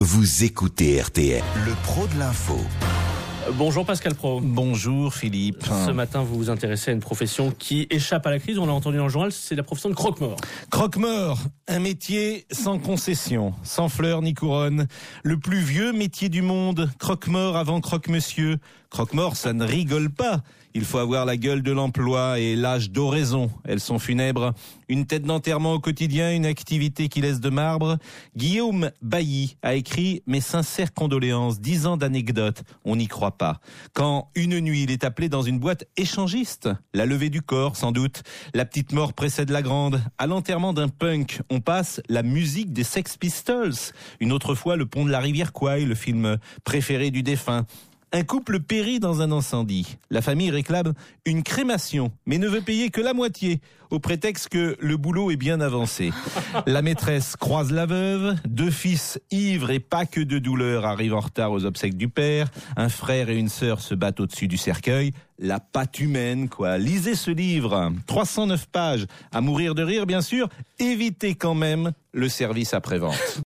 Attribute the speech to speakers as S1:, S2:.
S1: Vous écoutez RTL, le pro de l'info.
S2: Bonjour Pascal Pro.
S3: Bonjour Philippe.
S2: Ce matin, vous vous intéressez à une profession qui échappe à la crise. On l'a entendu dans le journal, c'est la profession de croque-mort.
S3: Croque-mort, un métier sans concession, sans fleurs ni couronne. Le plus vieux métier du monde, croque-mort avant croque-monsieur. Croque-mort, ça ne rigole pas. Il faut avoir la gueule de l'emploi et l'âge d'oraison. Elles sont funèbres. Une tête d'enterrement au quotidien, une activité qui laisse de marbre. Guillaume Bailly a écrit « Mes sincères condoléances, 10 ans d'anecdotes, on n'y croit pas ». Quand une nuit, il est appelé dans une boîte échangiste. La levée du corps, sans doute. La petite mort précède la grande. À l'enterrement d'un punk, on passe la musique des Sex Pistols. Une autre fois, le pont de la rivière Kwai, le film préféré du défunt. Un couple périt dans un incendie. La famille réclame une crémation, mais ne veut payer que la moitié, au prétexte que le boulot est bien avancé. La maîtresse croise la veuve, 2 fils ivres et pas que de douleur arrivent en retard aux obsèques du père, un frère et une sœur se battent au-dessus du cercueil. La pâte humaine, quoi. Lisez ce livre, 309 pages, à mourir de rire bien sûr, évitez quand même le service après-vente.